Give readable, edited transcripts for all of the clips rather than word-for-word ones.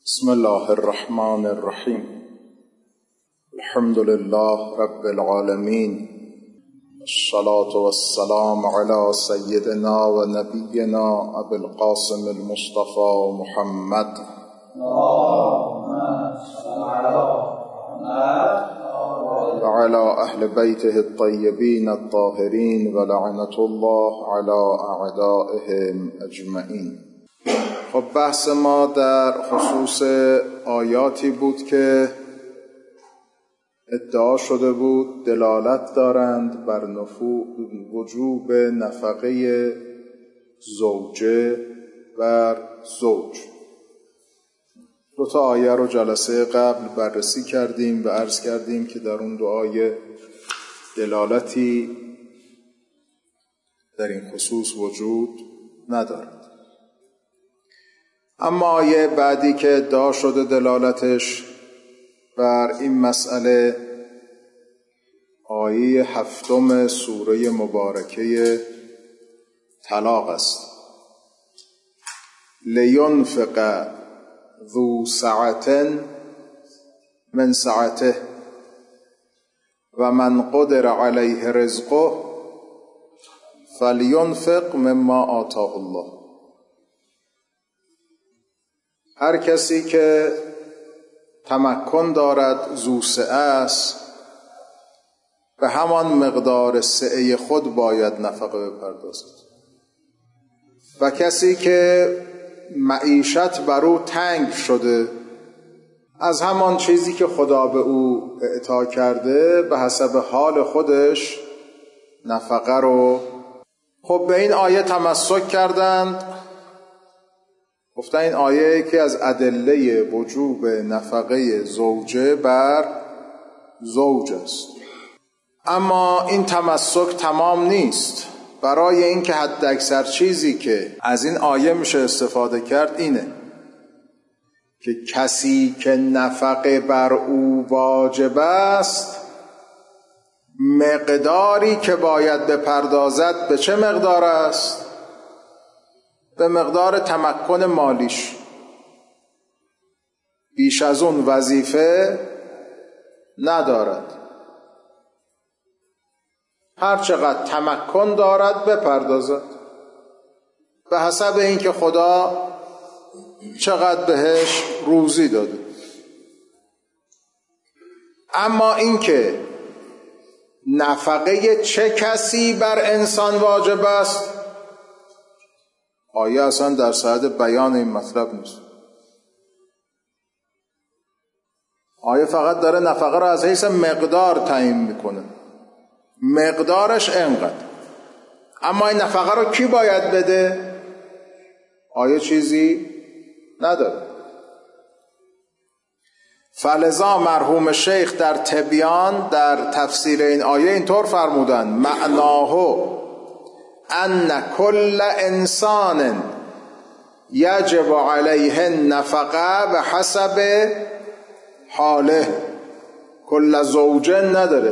بسم الله الرحمن الرحیم. الحمد لله رب العالمین، الصلاة والسلام على سیدنا و نبینا ابی القاسم المصطفى محمد و على اهل بیته الطیبین الطاهرین و لعنة الله على اعدائهم اجمعین. خب بحث ما در خصوص آیاتی بود که ادعا شده بود دلالت دارند بر وجوب نفقه زوجه بر زوج. دو تا آیه رو جلسه قبل بررسی کردیم و عرض کردیم که در اون دو آیه دلالتی در این خصوص وجود ندارد. اما آیه بعدی که ادعا شده دلالتش بر این مسئله آیه 7 سوره مبارکه طلاق است. لینفق ذو سعة من سعته و من قدر علیه رزقه فلینفق مما آتاه الله. هر کسی که تمکن دارد ذو سعه است، به همان مقدار سعه خود باید نفقه بپردازد. و کسی که معیشت بر او تنگ شده، از همان چیزی که خدا به او اعطا کرده به حسب حال خودش نفقه رو. خب به این آیه تمسک کردند، گفتن این آیه که از ادله وجوب نفقه زوجه بر زوج است. اما این تمسک تمام نیست. برای اینکه حد اکثر چیزی که از این آیه میشه استفاده کرد اینه که کسی که نفقه بر او واجب است، مقداری که باید بپردازد به چه مقدار است؟ به مقدار تمکن مالیش. بیش از اون وظیفه ندارد. هر چقدر تمکن دارد بپردازد به حسب اینکه خدا چقدر بهش روزی داده. اما اینکه نفقه چه کسی بر انسان واجب است، آیه اصلا در صدد بیان این مطلب نیست. آیه فقط داره نفقه را از حیث مقدار تعیین میکنه، مقدارش انقدر. اما این نفقه رو کی باید بده؟ آیه چیزی نداره. فلذا مرحوم شیخ در تبیان در تفسیر این آیه اینطور فرمودن: معناه ان کل انسان یجب علیه النفقه به حسب حاله. کل زوجه نداره،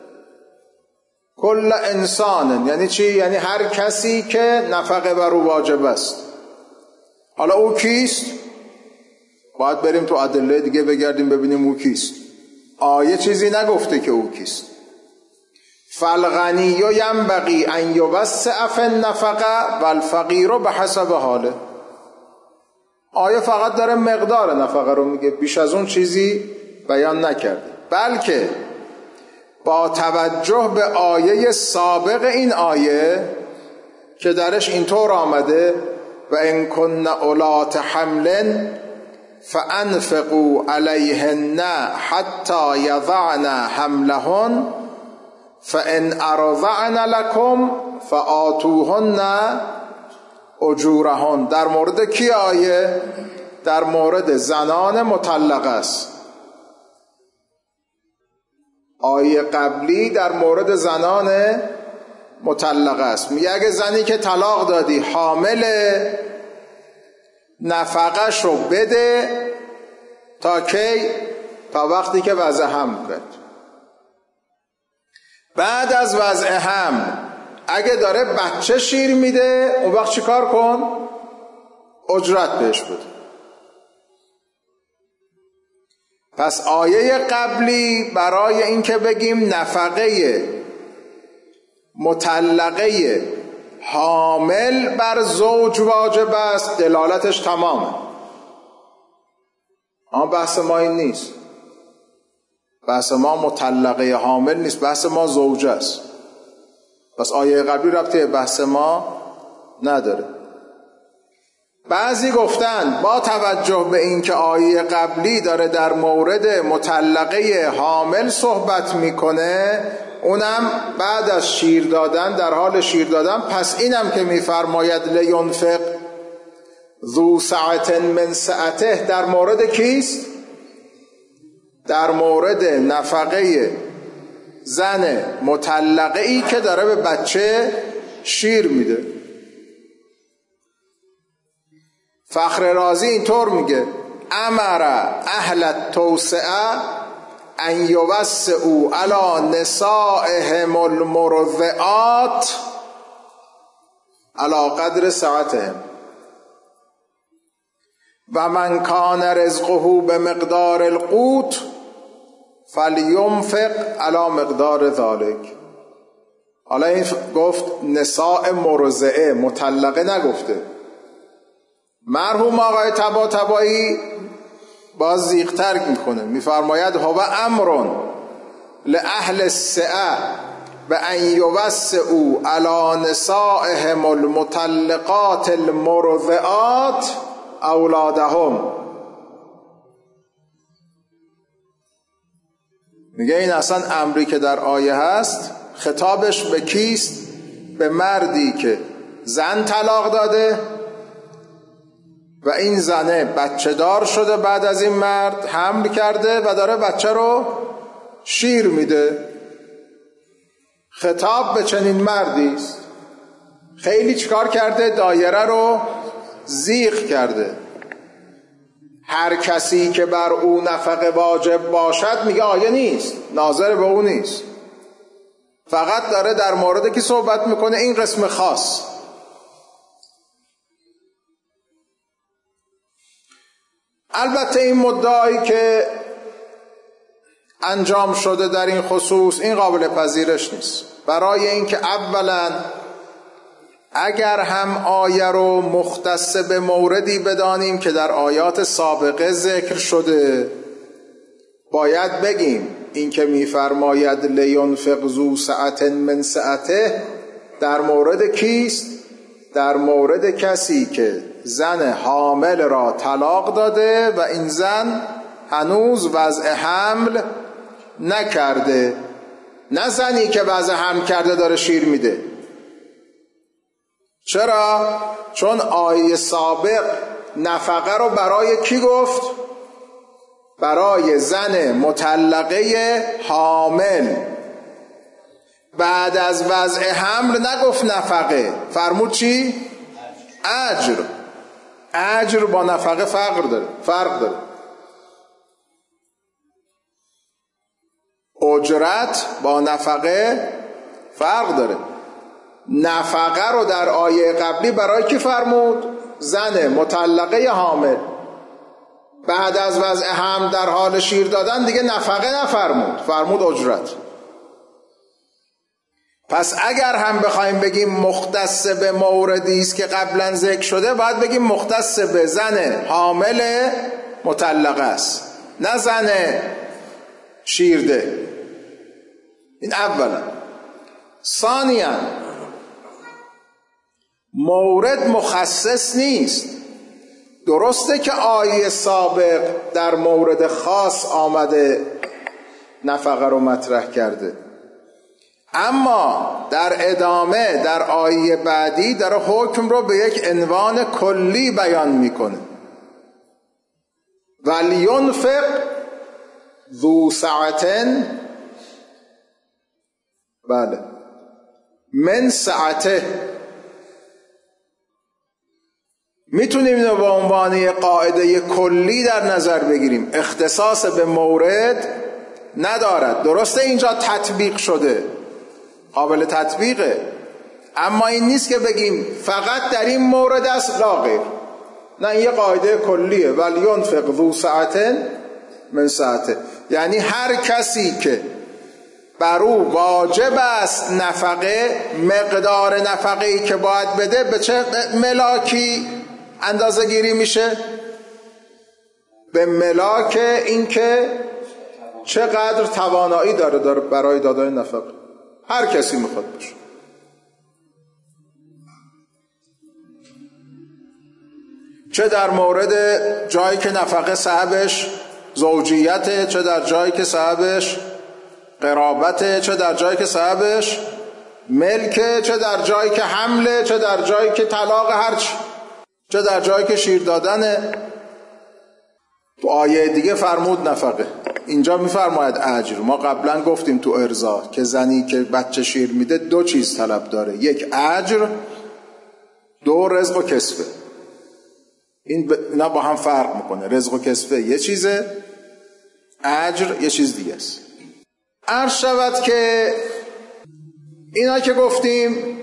کل انسان یعنی چی؟ یعنی هر کسی که نفقه بر او واجب است. حالا او کیست؟ باید بریم تو ادله دیگه بگردیم ببینیم او کیست. آیه چیزی نگفته که او کیست. فالغنی ینبغی ان یوسع فی النفقه والفقیر بحسب حاله. آیه فقط داره مقدار نفقه رو میگه، بیش از اون چیزی بیان نکرده. بلکه با توجه به آیه سابق این آیه که درش اینطور آمده: و ان کن اولات حمل فانفقوا علیهن حتی یضعن حملهن فان ارضعن لکم فآتوهن اجورهن. در مورد کی آیه؟ در مورد زنان مطلقه است. آیه قبلی در مورد زنان مطلقه است. میگه اگه زنی که طلاق دادی حامل، نفقه‌ش رو بده تا کی؟ تا وقتی که وضع حمل کرد. بعد از وضع حمل اگه داره بچه شیر میده، اون وقت چی کار کن؟ اجرت بهش بده. پس آیه قبلی برای اینکه بگیم نفقه مطلقه حامل بر زوج واجب است، دلالتش تمامه. اما بحث ما این نیست. بحث ما مطلقه حامل نیست، بحث ما زوجه است. پس آیه قبلی ربطی بحث ما نداره. بعضی گفتن با توجه به اینکه آیه قبلی داره در مورد مطلقه حامل صحبت میکنه، اونم بعد از شیر دادن، در حال شیر دادن، پس اینم که میفرماید لینفق ذو سعة من سعته در مورد کیست؟ در مورد نفقه زن مطلقه ای که داره به بچه شیر میده. فخر رازی اینطور میگه امر اهل التوسعه ان یوسعوا علی نسائهم المرضعات علی قدر سعتهم و من کان رزقه به مقدار القوت فلینفق علی مقدار ذلک. حالا این گفت نساء مرضعه، مطلقه نگفته. مرحوم آقای طباطبایی باز زیغ‌تر میکنه، میفرماید هو امر لأهل السعة و ان یوسعوا علی نسائهم المطلقات المرضعات اولادهم. میگه این اصلا امری که در آیه هست خطابش به کیست؟ به مردی که زن طلاق داده و این زنه بچه دار شده، بعد از این مرد حمل کرده و داره بچه رو شیر میده. خطاب به چنین مردی است. خیلی چیکار کرده؟ دایره رو زیغ کرده. هر کسی که بر او نفقه واجب باشد، میگه آیه نیست، ناظر به او نیست، فقط داره در مورد کی صحبت میکنه؟ این قسم خاص. البته این مدعایی که انجام شده در این خصوص این قابل پذیرش نیست، برای اینکه اولا اگر هم آیه رو مختص به موردی بدانیم که در آیات سابقه ذکر شده، باید بگیم این که میفرماید لینفق ذو سعة من سعته در مورد کیست؟ در مورد کسی که زن حامل را طلاق داده و این زن هنوز وضع حمل نکرده، نه زنی که وضع حمل کرده داره شیر میده. چرا؟ چون آیه سابق نفقه رو برای کی گفت؟ برای زن مطلقه حامل. بعد از وضع حمل نگفت نفقه، فرمود چی؟ اجر. اجر با نفقه فرق داره. اجرت با نفقه فرق داره. نفقه رو در آیه قبلی برای کی فرمود؟ زن مطلقه حامل. بعد از وضع حمل در حال شیر دادن دیگه نفقه نفرمود، فرمود اجرت. پس اگر هم بخوایم بگیم مختص به موردی است که قبلا ذکر شده، باید بگیم مختص به زن حامل مطلقه است، نه زن شیرده. این اولا. ثانیاً مورد مخصص نیست. درسته که آیه سابق در مورد خاص آمده نفقه رو مطرح کرده، اما در ادامه در آیه بعدی داره حکم رو به یک عنوان کلی بیان میکنه. ولینفق ذو سعة بله من سعته. میتونیم اینو به عنوان قاعده کلی در نظر بگیریم، اختصاص به مورد ندارد. درسته اینجا تطبیق شده، قابل تطبیقه، اما این نیست که بگیم فقط در این مورد است لا غیر. نه، این یه قاعده کلیه. ولینفق ذو سعة من ساعته، یعنی هر کسی که بر او واجب است نفقه، مقدار نفقه‌ای که باید بده به چه ملاکی اندازه گیری میشه؟ به ملاک این که چقدر توانایی داره برای دادن نفقه. هر کسی میخواد باشه. چه در مورد جایی که نفقه صاحبش زوجیته، چه در جایی که صاحبش قرابته، چه در جایی که صاحبش ملکه، چه در جایی که حمله، چه در جایی که طلاق، هرچی، چه در جایی که شیر دادنه. تو آیه دیگه فرمود نفقه، اینجا میفرماید اجر. ما قبلا گفتیم تو ارضا که زنی که بچه شیر میده 2 چیز طلب داره، 1 اجر، 2 رزق و کسبه. اینا با هم فرق میکنه. رزق و کسبه یه چیزه، اجر یه چیز دیگه است. عرض شود که اینا که گفتیم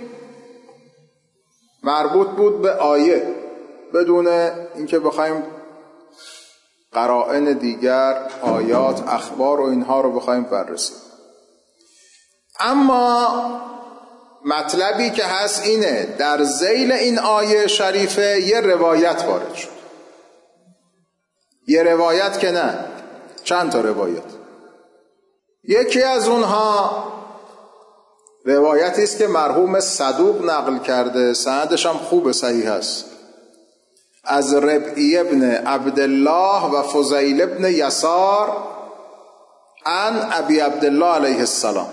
مربوط بود به آیه، بدون اینکه بخوایم قرائن دیگر، آیات، اخبار و اینها رو بخوایم بررسیم. اما مطلبی که هست اینه، در ذیل این آیه شریفه یه روایت وارد شد. یه روایت که نه، چند تا روایت. یکی از اونها روایتی است که مرحوم صدوق نقل کرده، سندش هم خوب، صحیح است، از ربعی ابن عبدالله و فضیل ابن یسار عن ابی عبدالله علیه السلام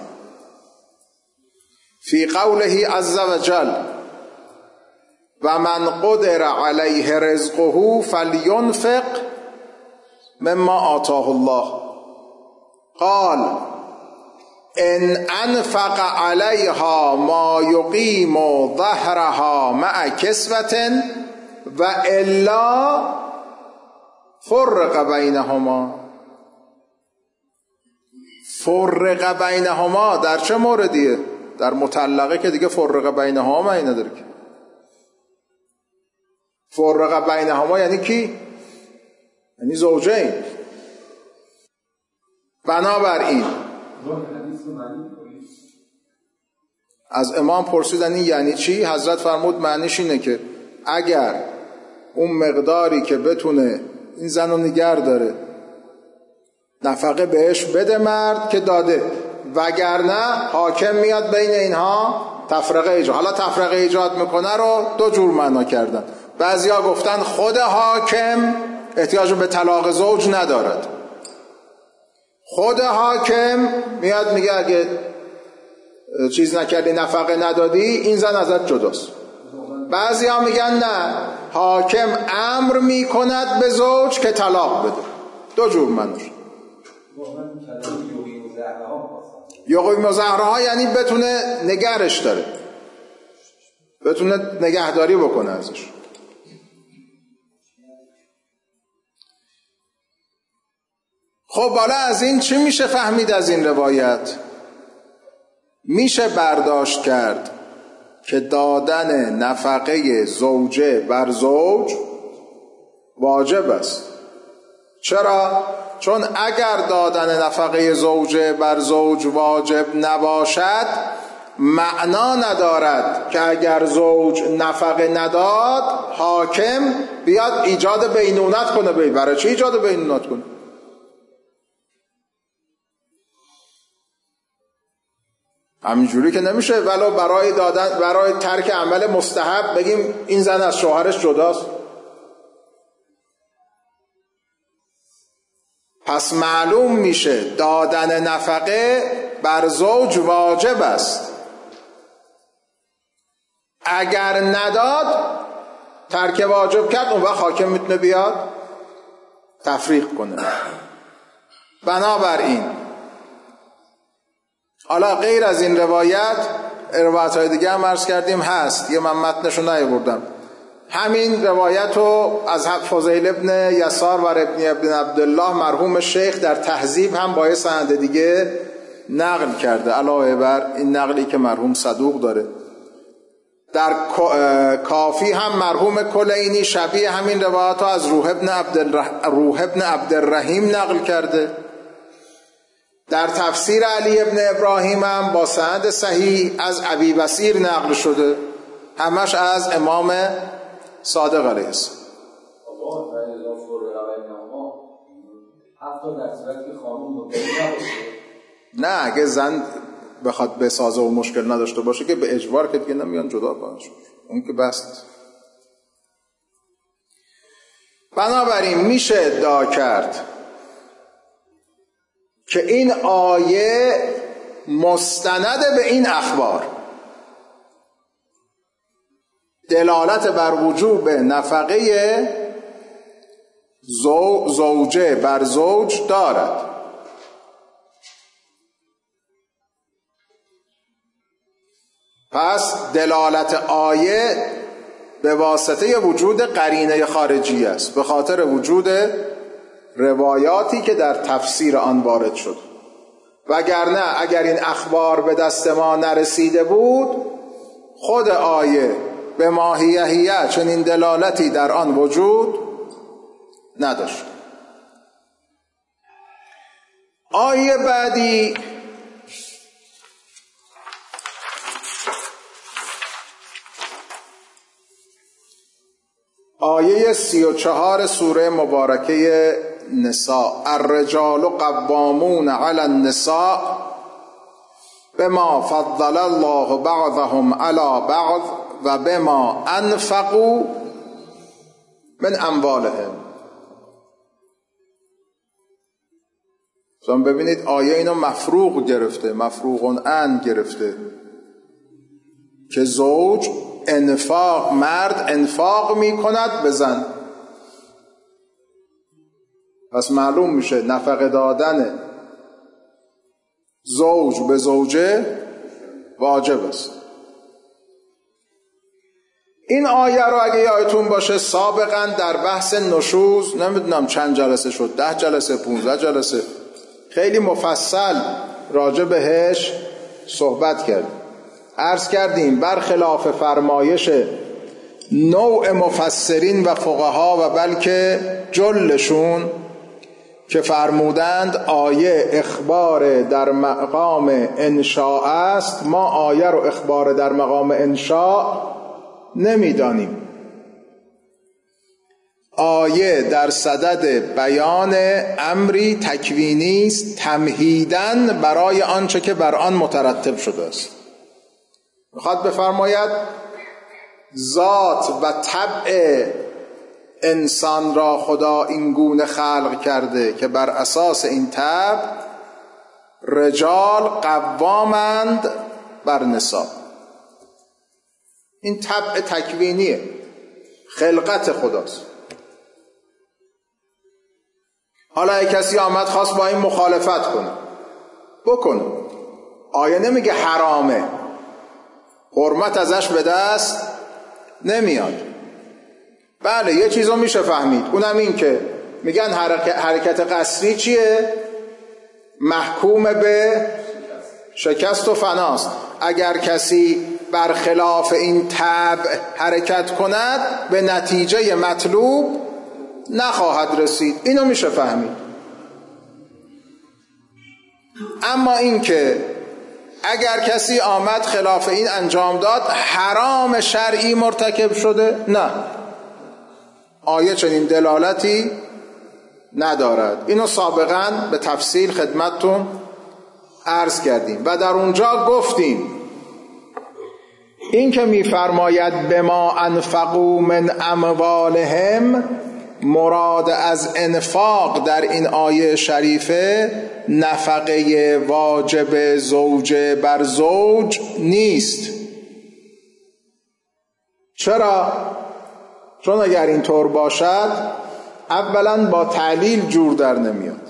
فی قوله عز وجل و من قدر علیه رزقه فلینفق مما آتاه الله قال ان انفق علیها ما یقیم ظهرها مع کسوة و الا فرق بینهما. فرق بینهما در چه موردیه؟ در مطلقه که دیگه فرق بینهما معنی نداره که. فرق بینهما یعنی کی؟ یعنی زوجین. بنابراین از امام پرسیدن این یعنی چی؟ حضرت فرمود معنیش اینه که اگر اون مقداری که بتونه این زن رو نگر داره نفقه بهش بده مرد که داده، وگرنه حاکم میاد بین اینها تفرقه ایجاد. حالا تفرقه ایجاد میکنه رو 2 جور معنا کردن. بعضیا گفتن خود حاکم احتیاج به طلاق زوج ندارد، خود حاکم میاد میگه اگه چیز نکردی نفقه ندادی این زن ازت جداست. بعضی ها میگن نه، حاکم امر میکند به زوج که طلاق بده. 2 جور منوش. یقیم و زهرها یعنی بتونه نگرش داره، بتونه نگهداری بکنه ازش. خب حالا از این چی میشه فهمید؟ از این روایت میشه برداشت کرد که دادن نفقه زوجه بر زوج واجب است. چرا؟ چون اگر دادن نفقه زوجه بر زوج واجب نباشد معنا ندارد که اگر زوج نفقه نداد حاکم بیاد ایجاد بینونت کنه. برای چی ایجاد بینونت کنه؟ همینجوری که نمیشه. ولو برای دادن، برای ترک عمل مستحب بگیم این زن از شوهرش جداست. پس معلوم میشه دادن نفقه بر زوج واجب است. اگر نداد ترک واجب کرد، اون وقت حاکم میتونه بیاد تفریق کنه. بنابراین حالا غیر از این روایت های دیگه هم عرض کردیم هست، یه من متنشو نیاوردم. همین روایت رو از فضیل ابن یسار و ابن عبدالله مرحوم شیخ در تهذیب هم با یه سند دیگه نقل کرده، علاوه بر این نقلی که مرحوم صدوق داره. در کافی هم مرحوم کلینی شبیه همین روایات ها از روح ابن عبدالرحیم نقل کرده. در تفسیر علی ابن ابراهیم هم با سند صحیح از ابی بصیر نقل شده، همش از امام صادق علیه السلام. نه اگه زن بخواد بسازه و مشکل نداشته باشه که به اجبار که دیگه نمیان جدا کنش، اون که بست. بنابراین میشه ادعا کرد که این آیه مستند به این اخبار دلالت بر وجوب نفقه زوجه بر زوج دارد. پس دلالت آیه به واسطه وجود قرینه خارجی است، به خاطر وجود روایاتی که در تفسیر آن وارد شد. وگرنه اگر این اخبار به دست ما نرسیده بود، خود آیه به ماهیهیه چنین دلالتی در آن وجود نداشت. آیه بعدی آیه 34 سوره مبارکه نساء، الرجال قوامون علی النساء بما فضل الله بعضهم علی بعض و بما انفقوا من اموالهم. شما ببینید آیه اینو مفروغ گرفته، مفروغ ان گرفته که زوج انفاق، مرد انفاق می کند به زن. پس معلوم میشه نفقه دادن زوج به زوجه واجب است. این آیه رو اگه یادتون باشه سابقا در بحث نشوز، نمیدونم چند جلسه شد، 10 جلسه 15 جلسه، خیلی مفصل راجع بهش صحبت کردیم. عرض کردیم برخلاف فرمایش نوع مفسرین و فقها و بلکه جلشون که فرمودند آیه اخبار در مقام انشاء است، ما آیه رو اخبار در مقام انشاء نمیدانیم. آیه در صدد بیان امری تکوینی است، تمهیداً برای آنچه که بر آن مترتب شده است. میخواد بفرماید ذات و طبع انسان را خدا این گونه خلق کرده که بر اساس این طبع رجال قوامند بر نساء. این طبع تکوینیه، خلقت خداست. حالا اگه کسی آمد خواست با این مخالفت کنه، بکنه. آیه نمیگه حرامه، حرمت ازش به دست نمیاد. بله یه چیزو میشه فهمید، اونم این که میگن حرکت قسری چیه؟ محکوم به شکست و فناست. اگر کسی برخلاف این طبع حرکت کند به نتیجه مطلوب نخواهد رسید. اینو میشه فهمید. اما این که اگر کسی آمد خلاف این انجام داد حرام شرعی مرتکب شده، نه، آیه چنین دلالتی ندارد. اینو سابقا به تفصیل خدمتتون عرض کردیم و در اونجا گفتیم این که میفرماید بما انفقوا من اموالهم، مراد از انفاق در این آیه شریفه نفقه واجب زوجه بر زوج نیست. چرا؟ چون اگر اینطور باشد اولا با تعلیل جور در نمیاد.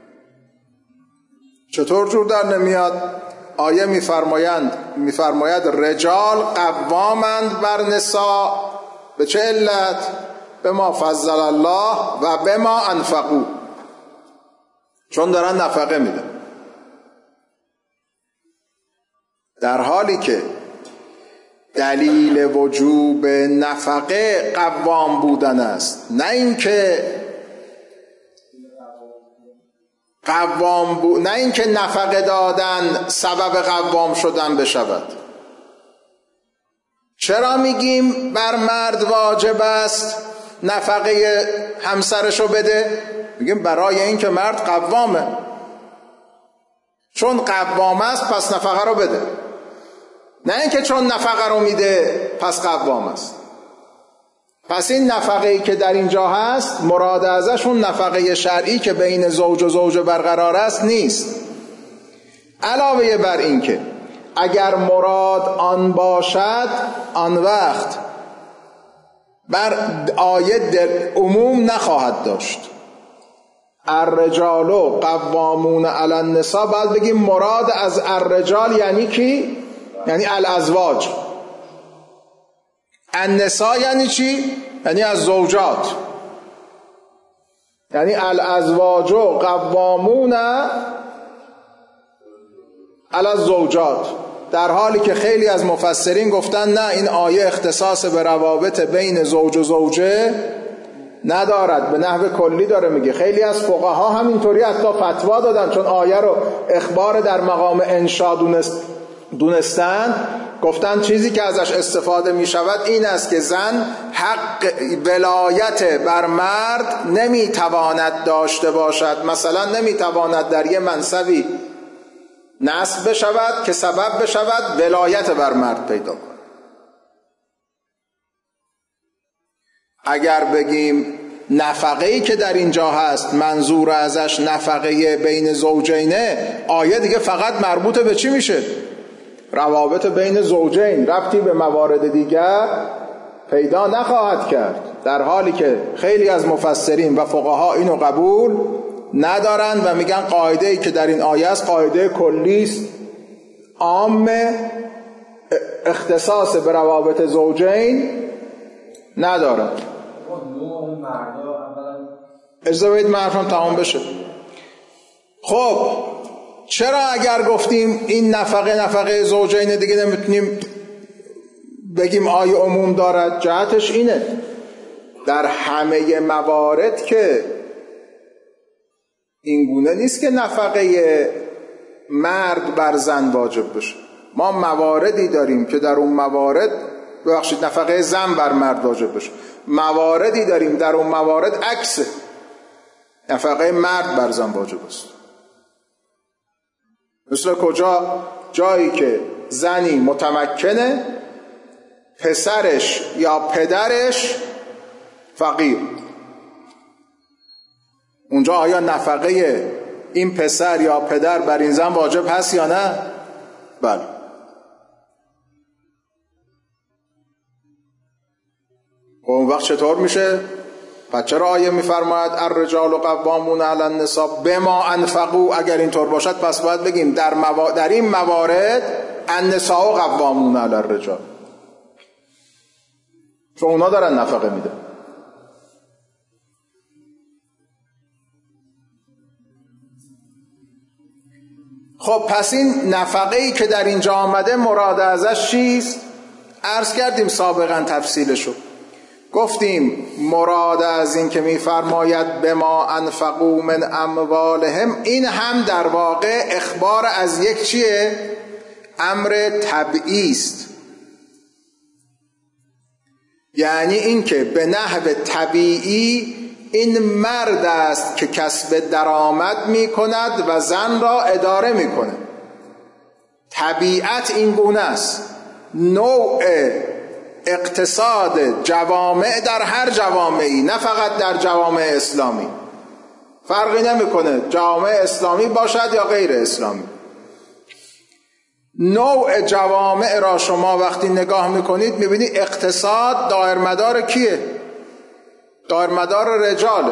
چطور جور در نمیاد؟ آیه میفرماید رجال قوامند بر نساء. به چه علت؟ به ما فضل الله و به ما انفقوا، چون دارن نفقه میدن. در حالی که دلیل وجوب نفقه قوام بودن است، نه اینکه نه اینکه نفقه دادن سبب قوام شدن بشود. چرا میگیم بر مرد واجب است نفقه همسرشو بده؟ میگیم برای اینکه مرد قوامه، چون قوام است پس نفقه رو بده، نه اینکه چون نفقه رو میده پس قوام است. پس این نفقه‌ای که در اینجا هست مراد ازشون نفقه شرعی که بین زوج و زوجه برقرار است نیست. علاوه بر این که اگر مراد آن باشد آن وقت بر آیه عموم نخواهد داشت. الرجال قوامون علی النساء، باید بگیم مراد از الرجال یعنی کی؟ یعنی الازواج. النساء یعنی چی؟ یعنی از زوجات، یعنی الازواج قوامون علی الزوجات، در حالی که خیلی از مفسرین گفتن نه، این آیه اختصاص به روابط بین زوج و زوجه ندارد، به نحو کلی داره میگه. خیلی از فقها همینطوری حتی فتوا دادن، چون آیه رو اخبار در مقام انشاء دونستن، گفتن چیزی که ازش استفاده میشود این است که زن حق ولایت بر مرد نمیتواند داشته باشد. مثلا نمیتواند در یه منصبی نصب بشود که سبب بشود ولایت بر مرد پیدا کند. اگر بگیم نفقه‌ای که در اینجا هست منظور ازش نفقه بین زوجینه، آیه دیگه فقط مربوط به چی میشه؟ روابط بین زوجین، ربطی به موارد دیگر پیدا نخواهد کرد، در حالی که خیلی از مفسرین و فقها اینو قبول ندارن و میگن قاعده‌ای که در این آیه است قاعده کلی است، عام، اختصاص به روابط زوجین ندارد. اجازه بدید من حرفم تمام بشه. خب چرا اگر گفتیم این نفقه زوجین دیگه نمیتونیم بگیم آیه عموم دارد؟ جهتش اینه در همه موارد که این گونه نیست که نفقه مرد بر زن واجب بشه. ما مواردی داریم که در اون موارد نفقه زن بر مرد واجب بشه، مواردی داریم در اون موارد عکسه، نفقه مرد بر زن واجب است. مثل کجا؟ جایی که زنی متمکنه، پسرش یا پدرش فقیر، اونجا آیا نفقه این پسر یا پدر بر این زن واجب هست یا نه؟ بله. اون وقت چطور میشه؟ پس چرا آیه میفرماید الرجال قوامون علی النساء بما انفقوا؟ اگر اینطور باشد پس باید بگیم در این موارد النساء قوامون علی الرجال، چون اونا دارن نفقه میده. خب پس این نفقه‌ای که در اینجا آمده مراد ازش چیست؟ عرض کردیم سابقا تفصیلشو، گفتیم مراد از این که میفرماید بما انفقوا من اموالهم، این هم در واقع اخبار از یک چیه؟ امر طبیعی است. یعنی این که به نحو طبیعی این مرد است که کسب درآمد می کند و زن را اداره می کند. طبیعت این گونه است. نوع اقتصاد جوامع در هر جوامعی، نه فقط در جوامع اسلامی، فرقی نمیکنه جوامع اسلامی باشد یا غیر اسلامی، نوع جوامع را شما وقتی نگاه میکنید میبینید اقتصاد دایرمدار کیه؟ دایرمدار رجاله.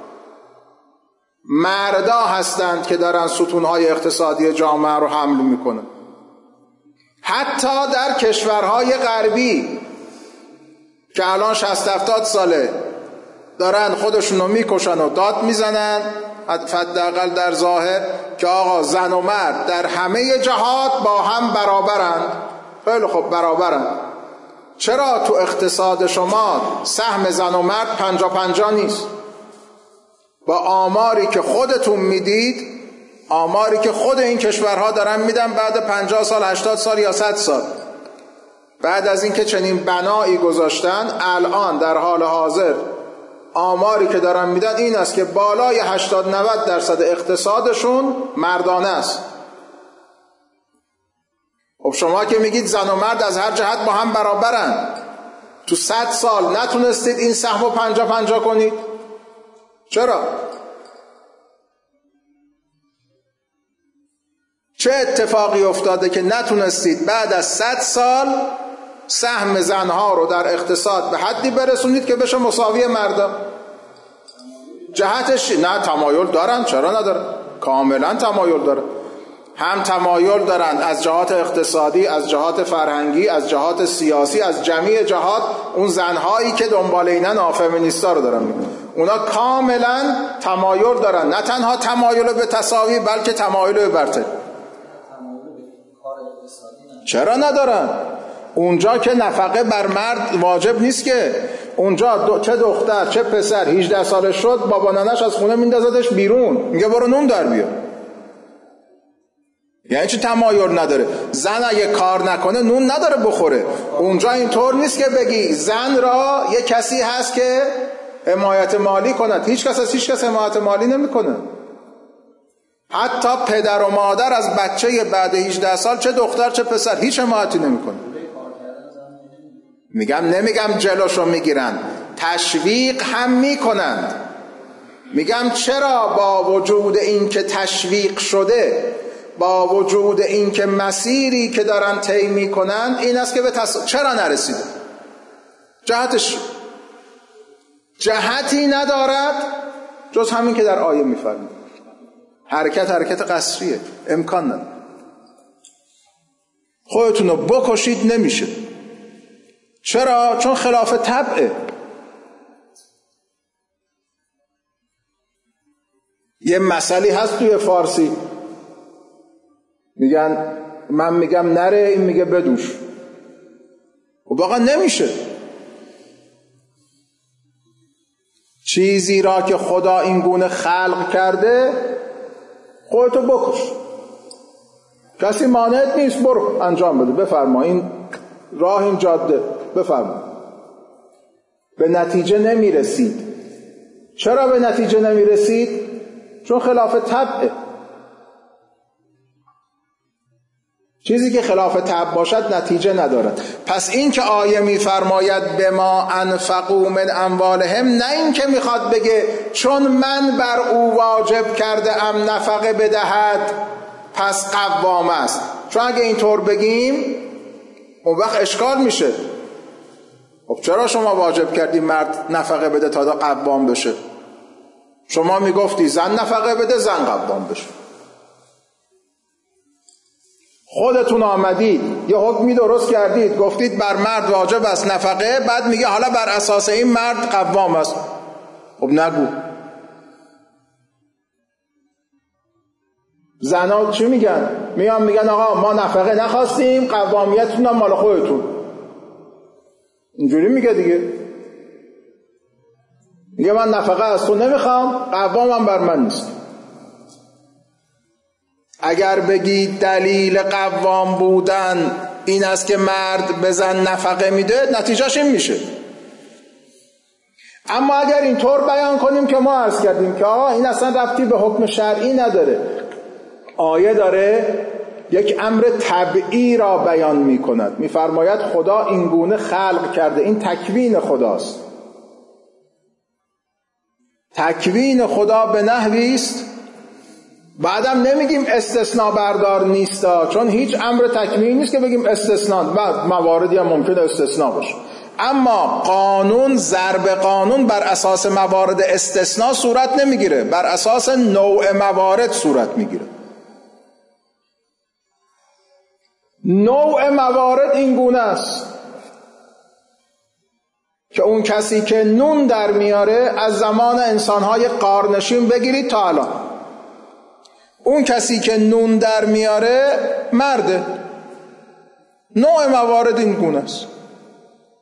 مردا هستند که دارن ستونهای اقتصادی جامعه رو حمل میکنن. حتی در کشورهای غربی که الان 60-70 ساله دارن خودشونو میکشن و داد میزنن، حداقل در ظاهر، که آقا زن و مرد در همه جهات با هم برابرند. خیلی خب برابرند، چرا تو اقتصاد شما سهم زن و مرد 50-50 نیست؟ با آماری که خودتون میدید، آماری که خود این کشورها دارن میدن، بعد 50 سال 80 سال یا 100 سال بعد از اینکه چنین بنایی گذاشتن، الان در حال حاضر آماری که دارن میدن این است که بالای 80-90% اقتصادشون مردانه است. خب شما که میگید زن و مرد از هر جهت با هم برابرن، تو 100 سال نتونستید این سهم رو 50-50 کنید؟ چرا؟ چه اتفاقی افتاده که نتونستید بعد از 100 سال سهم زنها رو در اقتصاد به حدی برسونید که بشه مساوی مردم؟ جهتش نه تمایل دارن، چرا ندارن؟ کاملا تمایل دارن. هم تمایل دارن از جهات اقتصادی، از جهات فرهنگی، از جهات سیاسی، از جمعی جهات. اون زنهایی که دنبال اینن آفمینیستا رو دارن میگن، اونا کاملا تمایل دارن، نه تنها تمایل به تساوی بلکه تمایل به برتری. چرا ندارن؟ اونجا که نفقه بر مرد واجب نیست که، اونجا چه دختر چه پسر 18 سالش شد بابا ننش از خونه میندازدش بیرون، میگه برو نون در بیار. یعنی چی تمایل نداره؟ زن اگه کار نکنه نون نداره بخوره. اونجا اینطور نیست که بگی زن را یه کسی هست که حمایت مالی کند. هیچ کس از هیچ کس حمایت مالی نمیکنه. حتی پدر و مادر از بچه بعد 18 سال چه دختر چه پسر هیچ حمایتی نمیکنه. نمیگم جلوشو میگیرن، تشویق هم میکنند. میگم چرا با وجود این که تشویق شده، با وجود این که مسیری که دارن طی میکنن این است که به چرا نرسیده؟ جهتش جهتی ندارد جز همین که در آیه میفرمید. حرکت قصریه، امکان نداره. خودتونو بکشید نمیشه. چرا؟ چون خلاف طبعه. یه مسئله هست توی فارسی، میگن من میگم نره این میگه بدوش. و واقعا نمیشه. چیزی را که خدا این گونه خلق کرده خودتو بکش، کسی مانعت نیست، برو انجام بده، بفرما این راه این جاده بفرما. به نتیجه نمیرسید. چرا به نتیجه نمیرسید؟ چون خلاف طبعه. چیزی که خلاف طبع باشد نتیجه ندارد. پس این که آیه میفرماید بما انفقوا من اموالهم، نه این که میخواد بگه چون من بر او واجب کرده ام نفقه بدهد پس قوام است. چون اگه اینطور بگیم اون وقت اشکال میشه. خب چرا شما واجب کردی مرد نفقه بده تا قوام بشه؟ شما میگفتی زن نفقه بده زن قوام بشه. خودتون آمدید یه حکمی درست کردید، گفتید بر مرد واجب است نفقه، بعد میگه حالا بر اساس این مرد قوام است. خب نگو. زنا چی میگن؟ میگن آقا ما نفقه نخواستیم، قوامیتتون هم مال خودتون. اینجوری میگه دیگه. میگه من نفقه از تو نمیخوام، قوامم بر من نیست. اگر بگی دلیل قوام بودن این است که مرد به زن نفقه میده، نتیجهش این میشه. اما اگر اینطور بیان کنیم که ما عرض کردیم که آقا این اصلا ربطی به حکم شرعی نداره، آیه داره یک امر طبعی را بیان میکند، میفرماید خدا این گونه خلق کرده، این تکوین خداست. تکوین خدا به نحوی است، بعدم نمیگیم استثناء بردار نیستا، چون هیچ امر تکوینی نیست که بگیم استثناء، بعد مواردی هم ممکنه استثناء باشه. اما قانون، ضرب قانون بر اساس موارد استثناء صورت نمیگیره، بر اساس نوع موارد صورت میگیره. نوع موارد این گونه است که اون کسی که نون در میاره از زمان انسانهای غارنشین بگیرید تا الان، اون کسی که نون در میاره مرده. نوع موارد این گونه است.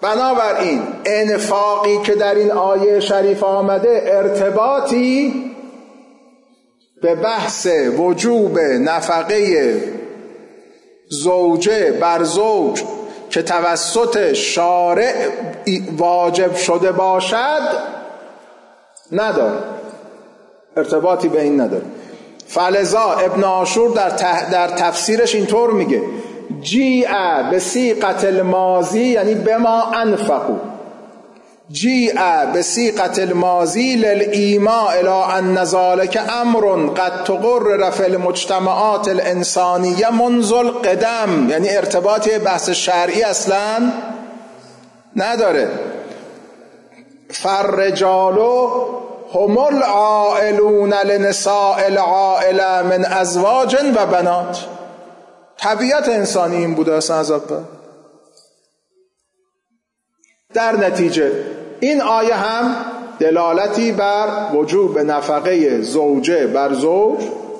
بنابراین انفاقی که در این آیه شریف آمده ارتباطی به بحث وجوب نفقه زوجه بر زوج که توسط شارع واجب شده باشد نداره، ارتباطی به این نداره. فلذا ابن عاشور در تفسیرش اینطور میگه جیع بصیغة الماضی یعنی بما انفقوا، جیع بصیغة الماضی للایماء الی ان ذلک امر قد تقرر فی المجتمعات الانسانیه منذ القدم، یعنی ارتباطی بحث شرعی اصلا نداره. فالرجال هم العائلون لنساء العائله من ازواج و بنات، طبیعت انسانی این بوده اصلا از اول. در نتیجه این آیه هم دلالتی بر وجوب نفقه زوجه بر زوج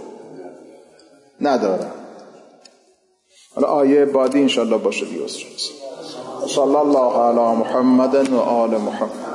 نداره. حالا آیه بعدی انشاءالله باشه دیگه. صلی الله علی محمد و آل محمد.